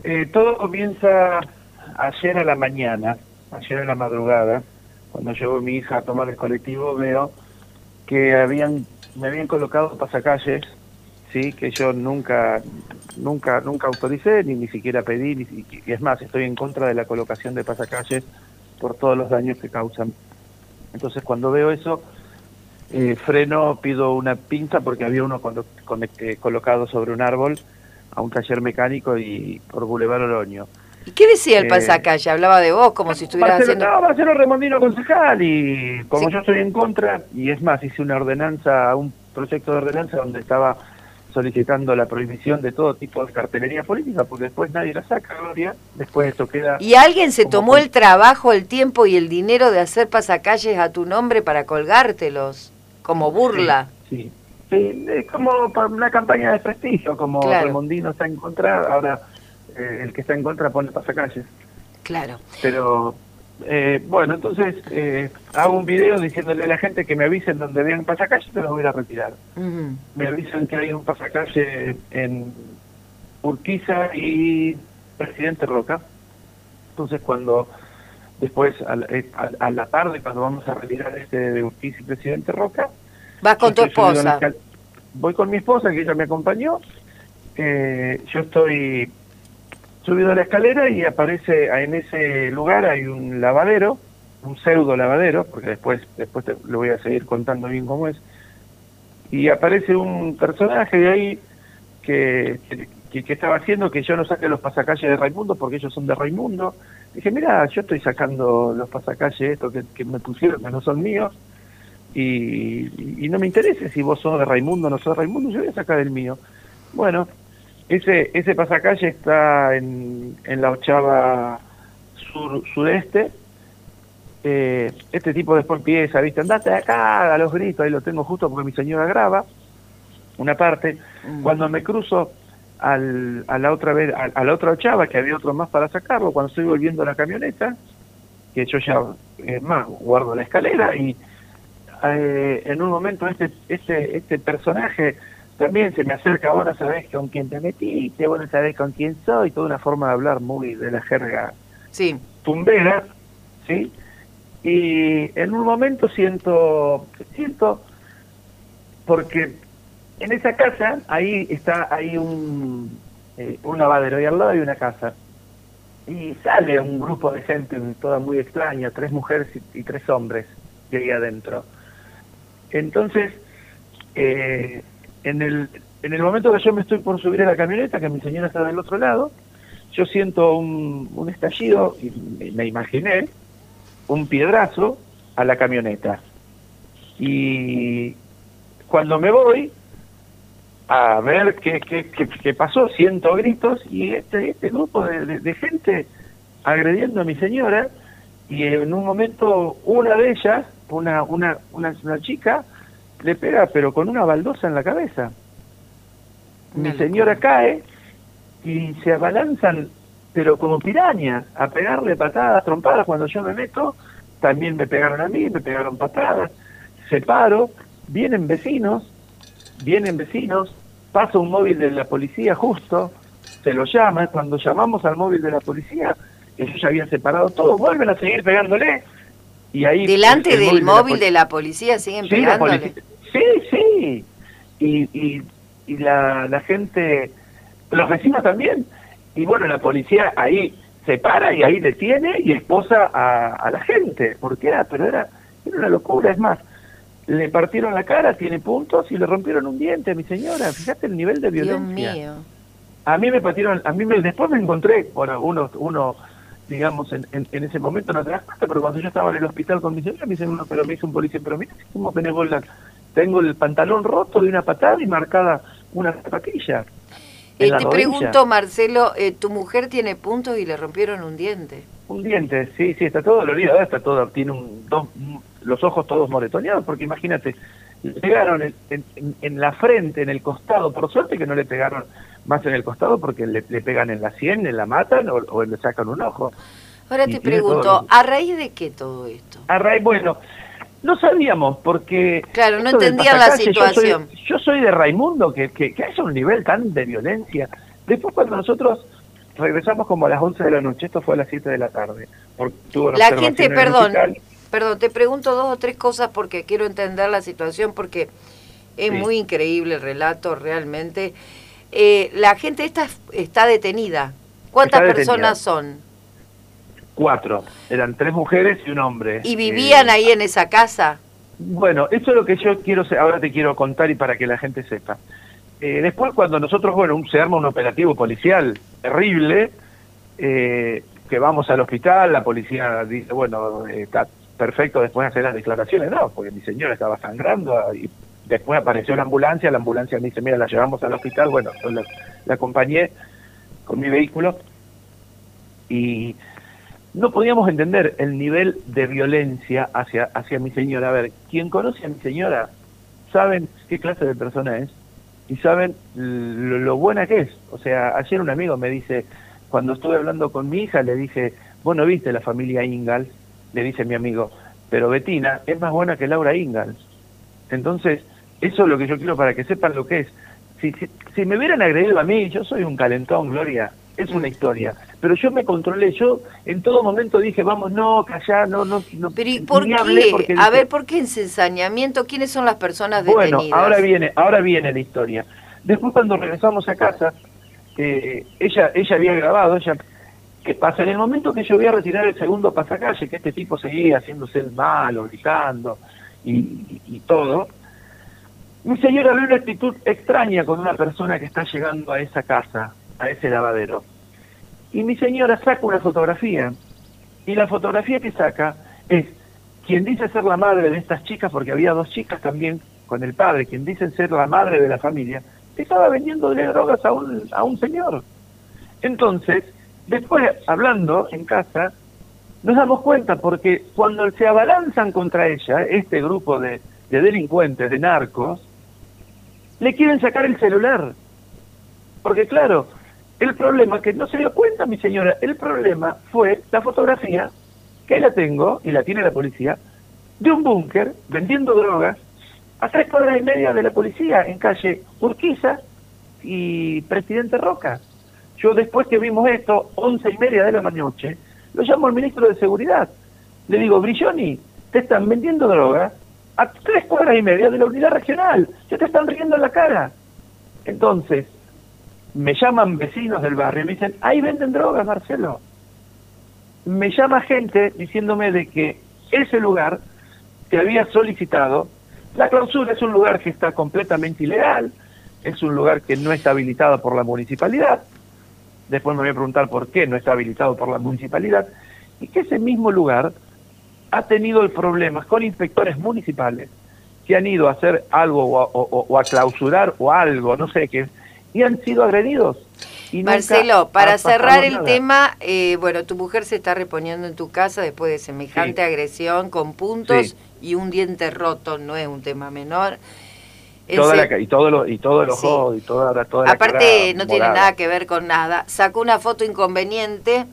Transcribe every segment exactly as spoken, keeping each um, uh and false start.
eh, todo comienza ayer a la mañana, ayer a la madrugada, cuando llegó mi hija a tomar el colectivo, veo que habían me habían colocado pasacalles, sí, que yo nunca nunca nunca autoricé, ni ni siquiera pedí, ni, y es más, estoy en contra de la colocación de pasacalles por todos los daños que causan. Entonces, cuando veo eso, eh, freno, pido una pinza porque había uno colo con, eh, colocado sobre un árbol a un taller mecánico y por Boulevard Oroño. ¿Y qué decía el Eh, pasacalle? Hablaba de vos como si estuvieras Marcelo, haciendo... no, Marcelo Remondino concejal, y como Sí. yo estoy en contra, y es más, hice una ordenanza, un proyecto de ordenanza donde estaba solicitando la prohibición de todo tipo de cartelería política, porque después nadie la saca, Gloria, después esto queda... ¿Y alguien se como tomó con- el trabajo, el tiempo y el dinero de hacer pasacalles a tu nombre para colgártelos? Como burla. Sí, sí, sí, es como para una campaña de prestigio, como Claro. Remondino está en contra, ahora eh, el que está en contra pone pasacalles. Claro. Pero, eh, bueno, entonces eh, hago un video diciéndole a la gente que me avisen donde vean pasacalle, te los voy a retirar. Ujú. Me avisan que hay un pasacalle en Urquiza y Presidente Roca. Entonces, cuando después, a la, eh, a, a la tarde, cuando vamos a retirar este de Urquiza y Presidente Roca, Vas con tu yo estoy subido en la esposa. escal- voy con mi esposa, que ella me acompañó. Eh, yo estoy subido a la escalera y aparece en ese lugar hay un lavadero, un pseudo lavadero, porque después después te lo voy a seguir contando bien cómo es, y aparece un personaje de ahí que, que, que estaba haciendo que yo no saque los pasacalles de Raimundo porque ellos son de Raimundo. Dije, mira, yo estoy sacando los pasacalles estos que, que me pusieron, que no son míos, y, y, y no me interesa si vos sos de Raimundo o no sos de Raimundo, yo voy a sacar el mío. Bueno, ese ese pasacalle está en, en la ochava sur, sudeste. Eh, este tipo después empieza, ¿viste? Andate de acá, a los gritos, ahí lo tengo justo porque mi señora graba una parte. Mm. Cuando me cruzo al, a la otra vez, a, a la otra ochava, que había otro más para sacarlo, cuando estoy volviendo a la camioneta, que yo ya, es más, guardo la escalera, y eh, en un momento este, este, este personaje también se me acerca, vos no sabés con quién te metiste, vos no sabés con quién soy, toda una forma de hablar muy de la jerga Sí. tumbera, ¿sí? Y en un momento siento, siento, porque en esa casa, ahí está, hay un, eh, un lavadero, y al lado hay una casa, y sale un grupo de gente toda muy extraña, tres mujeres y, y tres hombres de ahí adentro. Entonces, eh, en el en el momento que yo me estoy por subir a la camioneta, que mi señora está del otro lado, yo siento un, un estallido, y me, me imaginé un piedrazo a la camioneta. Y cuando me voy a ver qué, qué, qué, qué pasó, siento gritos, y este, este grupo de, de, de gente agrediendo a mi señora, y en un momento una de ellas, una, una, una, una chica, le pega pero con una baldosa en la cabeza. Una Mi señora locura. cae y se abalanzan, pero como pirañas, a pegarle patadas, trompadas. Cuando yo me meto, también me pegaron a mí, me pegaron patadas, se paro, vienen vecinos, vienen vecinos, pasa un móvil de la policía justo, se lo llama, cuando llamamos al móvil de la policía, que yo ya había separado todo, vuelven a seguir pegándole, y ahí... Delante el- el del móvil de de la policía siguen Sí, la pegándole. policía. Sí, sí. Y, y, y la, la gente, los vecinos también. Y bueno, la policía ahí se para y ahí detiene y esposa a, a la gente. Porque era, pero era, era una locura. Es más, le partieron la cara, tiene puntos, y le rompieron un diente a mi señora. Fíjate el nivel de Dios violencia. mío. A mí me partieron, a mí me, después me encontré, bueno, uno, uno digamos, en, en, en ese momento no te das cuenta, pero cuando yo estaba en el hospital con mi señora, me dicen uno, pero me dice un policía, pero mira, ¿cómo tenés vos la... Tengo el pantalón roto de una patada y marcada una zapatilla en Eh, la te rodilla. pregunto, Marcelo, eh, tu mujer tiene puntos y le rompieron un diente. Un diente, sí, sí, está todo dolorido, está todo, tiene un, dos, los ojos todos moretoneados, porque imagínate, le pegaron en, en, en la frente, en el costado, por suerte que no le pegaron más en el costado, porque le, le pegan en la sien, le la matan o, o le sacan un ojo. Ahora Y te tiene pregunto, todos los- ¿a raíz de qué todo esto? A raíz, bueno, no sabíamos, porque... Claro, no esto del entendían la pasacalle, situación. Yo soy, yo soy de Raimundo, que, que, que haya un nivel tan de violencia. Después cuando nosotros regresamos como a las once de la noche, esto fue a las siete de la tarde. Porque tuvo una La observación gente, en el perdón, hospital. perdón, te pregunto dos o tres cosas porque quiero entender la situación, porque es Sí. muy increíble el relato realmente. Eh, la gente esta está detenida. ¿Cuántas Está detenida. personas son? Cuatro, eran tres mujeres y un hombre. ¿Y vivían Eh, ahí en esa casa? Bueno, eso es lo que yo quiero, ahora te quiero contar y para que la gente sepa. Eh, después cuando nosotros, bueno, se arma un operativo policial terrible, eh, que vamos al hospital, la policía dice, bueno, eh, está perfecto después de hacer las declaraciones, no, porque mi señora estaba sangrando y después apareció la ambulancia, la ambulancia me dice, mira, la llevamos al hospital, bueno, yo la, la acompañé con mi vehículo y no podíamos entender el nivel de violencia hacia, hacia mi señora. A ver, quien conoce a mi señora, saben qué clase de persona es y saben lo, lo buena que es. O sea, ayer un amigo me dice, cuando estuve hablando con mi hija, le dije, vos no viste la familia Ingalls, le dice mi amigo, pero Betina es más buena que Laura Ingalls. Entonces, eso es lo que yo quiero para que sepan lo que es. Si, si, si me hubieran agredido a mí, yo soy un calentón, Gloria, es una historia. Pero yo me controlé, yo en todo momento dije, vamos, no, callá, no, no, no. Pero ¿y por ni hablé qué? porque A dije, ver, ¿por qué ese ensañamiento? ¿Quiénes son las personas bueno, detenidas? ahora viene, ahora viene la historia. Después cuando regresamos a casa, eh, ella, ella había grabado, ella, ¿qué pasa? En el momento que yo voy a retirar el segundo pasacalle, que este tipo seguía haciéndose el malo, gritando y, y, y todo, mi señora ve una actitud extraña con una persona que está llegando a esa casa, a ese lavadero. Y mi señora saca una fotografía, y la fotografía que saca es quien dice ser la madre de estas chicas, porque había dos chicas también con el padre, quien dice ser la madre de la familia, estaba vendiéndole drogas a un, a un señor. Entonces, después, hablando en casa, nos damos cuenta, porque cuando se abalanzan contra ella, este grupo de, de delincuentes, de narcos, le quieren sacar el celular. Porque claro, el problema que no se dio cuenta mi señora, el problema fue la fotografía, que la tengo, y la tiene la policía, de un búnker vendiendo drogas a tres cuadras y media de la policía, en calle Urquiza y Presidente Roca. Yo después que vimos esto, once y media de la noche, lo llamo al ministro de Seguridad. Le digo, Brilloni, te están vendiendo drogas a tres cuadras y media de la unidad regional, se te están riendo en la cara. Entonces, me llaman vecinos del barrio y me dicen, ahí venden drogas, Marcelo. Me llama gente diciéndome de que ese lugar que había solicitado, la clausura es un lugar que está completamente ilegal, es un lugar que no está habilitado por la municipalidad, después me voy a preguntar por qué no está habilitado por la municipalidad, y que ese mismo lugar ha tenido problemas con inspectores municipales que han ido a hacer algo o a, o, o a clausurar o algo, no sé qué, y han sido agredidos. Y Marcelo, para cerrar el nada. tema, eh, bueno, tu mujer se está reponiendo en tu casa después de semejante Sí. agresión con puntos Sí. y un diente roto, no es un tema menor. Toda Ese- la, y todo lo y todo el Sí. ojo y toda, toda la Aparte cara no tiene morada. nada que ver con nada. Sacó una foto inconveniente.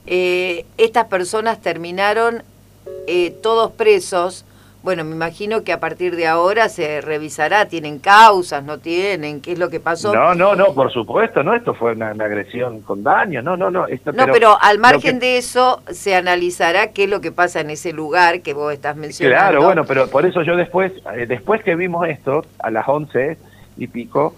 Eh, estas personas terminaron eh, todos presos. Bueno, me imagino que a partir de ahora se revisará. ¿Tienen causas? ¿No tienen? ¿Qué es lo que pasó? No, no, no, por supuesto, no, esto fue una, una agresión con daño, no, no, no. Esto, No, pero, al margen que, de eso se analizará qué es lo que pasa en ese lugar que vos estás mencionando. Claro, bueno, pero por eso yo después, eh, después que vimos esto, a las once y pico,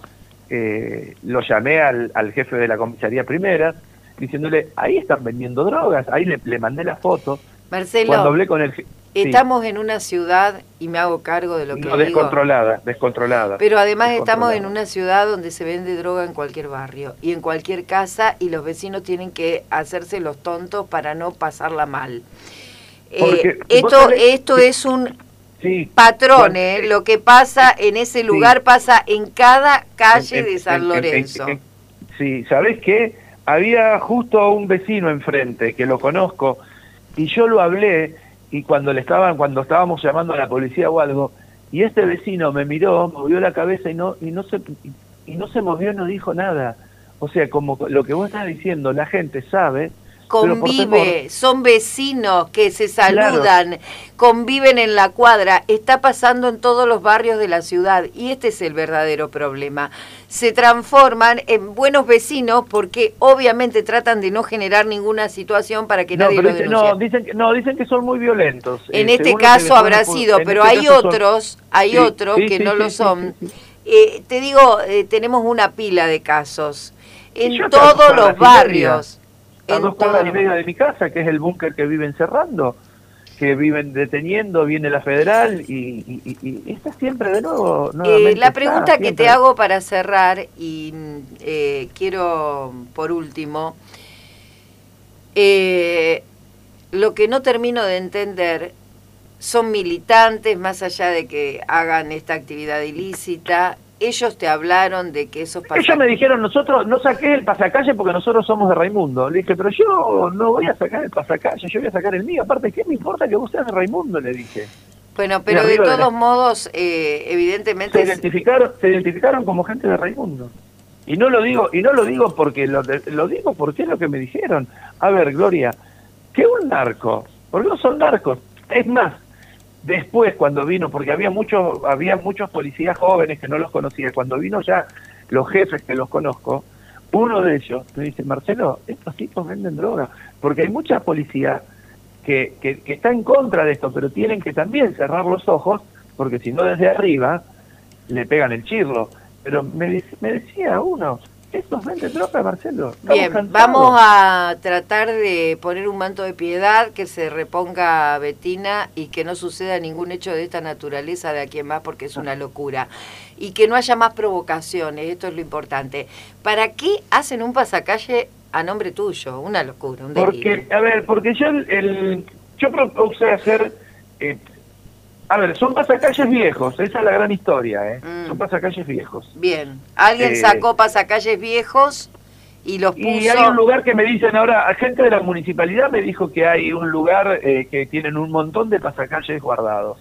eh, lo llamé al, al jefe de la comisaría primera, diciéndole, ahí están vendiendo drogas, ahí le, le mandé la foto. Marcelo, Cuando hablé con el je- sí. estamos en una ciudad, y me hago cargo de lo que No, digo, descontrolada, descontrolada. pero además estamos en descontrolada. una ciudad donde se vende droga en cualquier barrio y en cualquier casa, y los vecinos tienen que hacerse los tontos para no pasarla mal. Porque, Eh, vos esto sabés esto que- es un Sí. patrón, Cuando- ¿eh? Lo que pasa en ese lugar Sí. pasa en cada calle En- en- de San en- en- Lorenzo. en- en- sí, ¿sabés qué? Había justo un vecino enfrente que lo conozco y yo lo hablé y cuando le estaban cuando estábamos llamando a la policía o algo y este vecino me miró, movió la cabeza y no y no se y, y no se movió, no dijo nada. O sea, como lo que vos estás diciendo, la gente sabe convive, son vecinos que se saludan, claro, conviven en la cuadra, está pasando en todos los barrios de la ciudad y este es el verdadero problema. Se transforman en buenos vecinos porque obviamente tratan de no generar ninguna situación para que no, nadie lo denuncie. No, dicen que, no, dicen que son muy violentos. En eh, este caso habrá sido, pero este hay otros, son... hay sí, otros sí, que sí, no sí, lo son. Sí, sí, sí. Eh, te digo, eh, tenemos una pila de casos en todos los barrios. A dos cuadras y media de mi casa, que es el búnker que viven cerrando, que viven deteniendo, viene la federal y, y, y, y está siempre de nuevo. Eh, la pregunta está, que te hago para cerrar, y eh, quiero por último, eh, lo que no termino de entender son militantes, más allá de que hagan esta actividad ilícita. Ellos te hablaron de que esos pasacalle... Ellos me dijeron, nosotros no saqué el pasacalle porque nosotros somos de Raimundo. Le dije, pero yo no voy a sacar el pasacalle, yo voy a sacar el mío. Aparte, ¿qué me importa que vos seas de Raimundo? Le dije. Bueno, pero de todos de la... modos, eh, evidentemente... Se, es... identificaron, se identificaron como gente de Raimundo. Y no lo digo y no lo digo porque lo, lo digo porque es lo que me dijeron. A ver, Gloria, que un narco, porque no son narcos. Es más, después cuando vino, porque había muchos había muchos policías jóvenes que no los conocía, cuando vino ya los jefes que los conozco, uno de ellos me dice, Marcelo, estos tipos venden droga, porque hay mucha policía que, que, que está en contra de esto, pero tienen que también cerrar los ojos, porque si no desde arriba le pegan el chirlo. Pero me, me decía uno, estos venden droga, Marcelo. Bien, cansados. Vamos a tratar de poner un manto de piedad, que se reponga Betina y que no suceda ningún hecho de esta naturaleza de aquí en más, porque es una locura. Y que no haya más provocaciones, esto es lo importante. ¿Para qué hacen un pasacalle a nombre tuyo? Una locura, un delirio. Porque, a ver, porque yo, el, el, yo propuse hacer... Eh, A ver, son pasacalles viejos, esa es la gran historia, ¿eh? Mm. Son pasacalles viejos. Bien, alguien eh, sacó pasacalles viejos y los puso... Y hay un lugar que me dicen ahora, gente de la municipalidad me dijo que hay un lugar eh, que tienen un montón de pasacalles guardados.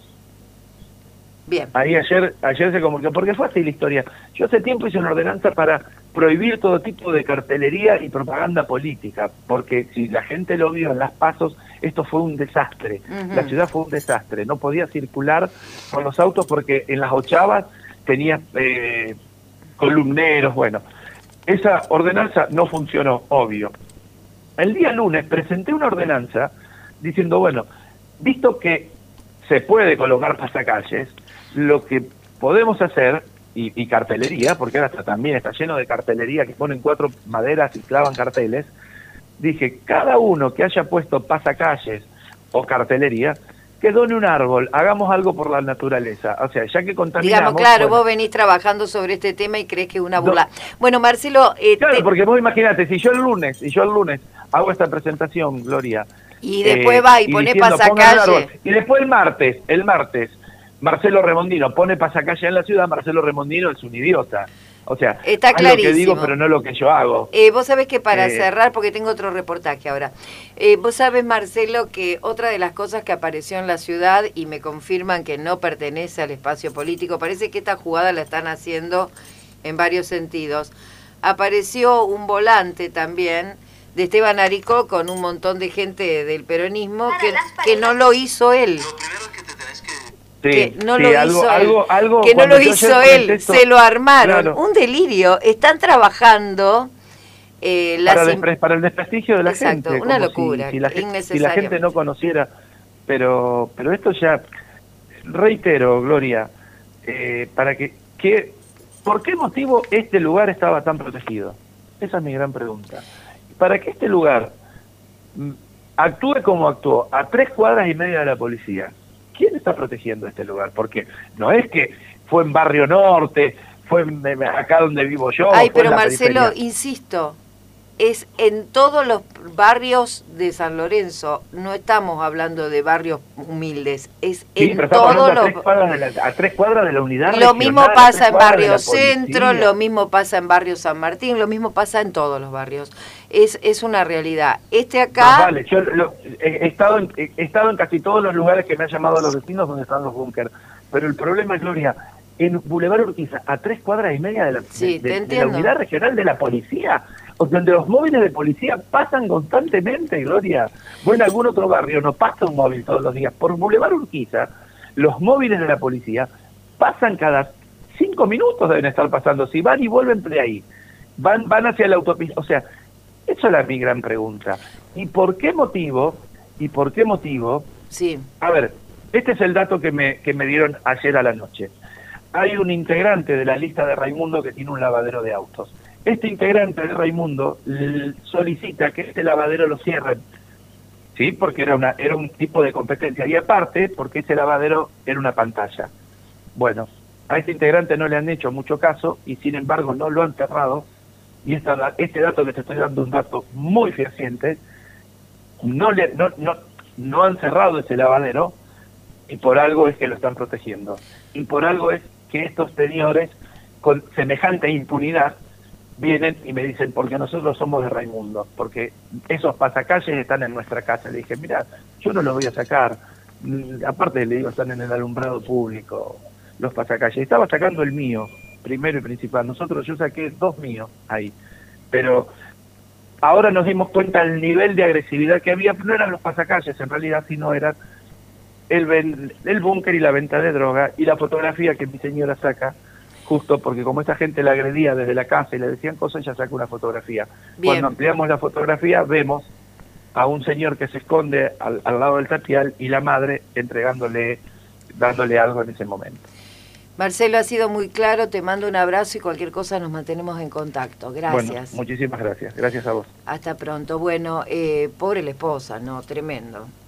Bien. Ahí ayer ayer se comunicó, porque fue así la historia. Yo hace tiempo hice una ordenanza para prohibir todo tipo de cartelería y propaganda política, porque si la gente lo vio en las pasos, esto fue un desastre. Uh-huh. La ciudad fue un desastre. No podía circular con los autos porque en las ochavas tenía eh, columneros. Bueno, esa ordenanza no funcionó, obvio. El día lunes presenté una ordenanza diciendo, bueno, visto que se puede colocar pasacalles, lo que podemos hacer, y, y cartelería, porque ahora está, también está lleno de cartelería que ponen cuatro maderas y clavan carteles, dije, cada uno que haya puesto pasacalles o cartelería, que done un árbol, hagamos algo por la naturaleza. O sea, ya que contaminamos... Digamos, claro, bueno, vos venís trabajando sobre este tema y crees que es una burla. No, bueno, Marcelo... Eh, claro, te... porque vos imagínate, si yo el lunes, y yo el lunes hago esta presentación, Gloria... Y después eh, va y, y pone pasacalle. Y después el martes, el martes, Marcelo Remondino pone pasacalle en la ciudad, Marcelo Remondino es un idiota. O sea, está es lo que digo, pero no lo que yo hago. Eh, vos sabés que para eh, cerrar, porque tengo otro reportaje ahora, eh, vos sabés, Marcelo, que otra de las cosas que apareció en la ciudad y me confirman que no pertenece al espacio político, parece que esta jugada la están haciendo en varios sentidos, apareció un volante también de Esteban Aricó con un montón de gente del peronismo que, que no lo hizo él. Sí, que no sí, lo algo, hizo algo, él, algo, que no lo hizo él, esto, se lo armaron, claro. Un delirio, están trabajando eh, las para, despre, para el desprestigio de la exacto, gente, una locura, si, si, la gente, si la gente no conociera, pero pero esto ya, reitero, Gloria, eh, para que, que, ¿por qué motivo este lugar estaba tan protegido? Esa es mi gran pregunta. Para que este lugar actúe como actuó, a tres cuadras y media de la policía, ¿quién está protegiendo este lugar? Porque no es que fue en Barrio Norte, fue en, acá donde vivo yo. Ay, pero Marcelo, periferia. Insisto, es en todos los barrios de San Lorenzo, no estamos hablando de barrios humildes, es sí, en todos los... A tres, cuadras de la, a tres cuadras de la unidad Lo mismo pasa en Barrio Centro, lo mismo pasa en Barrio San Martín, lo mismo pasa en todos los barrios. Es, es una realidad. Este acá... No, vale, yo lo, he, estado en, he estado en casi todos los lugares que me han llamado a los vecinos donde están los búnker, pero el problema es, Gloria, en Boulevard Urquiza, a tres cuadras y media de la, sí, de, de, de la unidad regional de la policía. o donde los móviles de policía pasan constantemente, Gloria. Vos en algún otro barrio no pasa un móvil todos los días. Por Boulevard Urquiza, los móviles de la policía pasan cada cinco minutos, deben estar pasando. Si van y vuelven de ahí, van, van hacia la autopista. O sea, eso es mi gran pregunta. ¿Y por qué motivo? ¿Y por qué motivo? Sí. A ver, este es el dato que me, que me dieron ayer a la noche. Hay un integrante de la lista de Raimundo que tiene un lavadero de autos. Este integrante de Raimundo solicita que este lavadero lo cierren, ¿sí? Porque era, una, era un tipo de competencia. Y aparte, porque ese lavadero era una pantalla. Bueno, a este integrante no le han hecho mucho caso y sin embargo no lo han cerrado. Y esta, este dato que te estoy dando es un dato muy fehaciente. No, le, no, no, no han cerrado ese lavadero y por algo es que lo están protegiendo. Y por algo es que estos señores con semejante impunidad vienen y me dicen, porque nosotros somos de Raimundo, porque esos pasacalles están en nuestra casa. Le dije, mira, yo no los voy a sacar. Aparte le digo, están en el alumbrado público los pasacalles. Estaba sacando el mío, primero y principal. Nosotros, yo saqué dos míos ahí. Pero ahora nos dimos cuenta del nivel de agresividad que había. No eran los pasacalles, en realidad, sino eran el, el búnker y la venta de droga y la fotografía que mi señora saca, justo porque como esa gente la agredía desde la casa y le decían cosas, ella saca una fotografía. Bien. Cuando ampliamos la fotografía, vemos a un señor que se esconde al, al lado del tapial y la madre entregándole, dándole algo en ese momento. Marcelo, ha sido muy claro, te mando un abrazo y cualquier cosa nos mantenemos en contacto. Gracias. Bueno, muchísimas gracias. Gracias a vos. Hasta pronto. Bueno, eh, pobre la esposa, ¿no? Tremendo.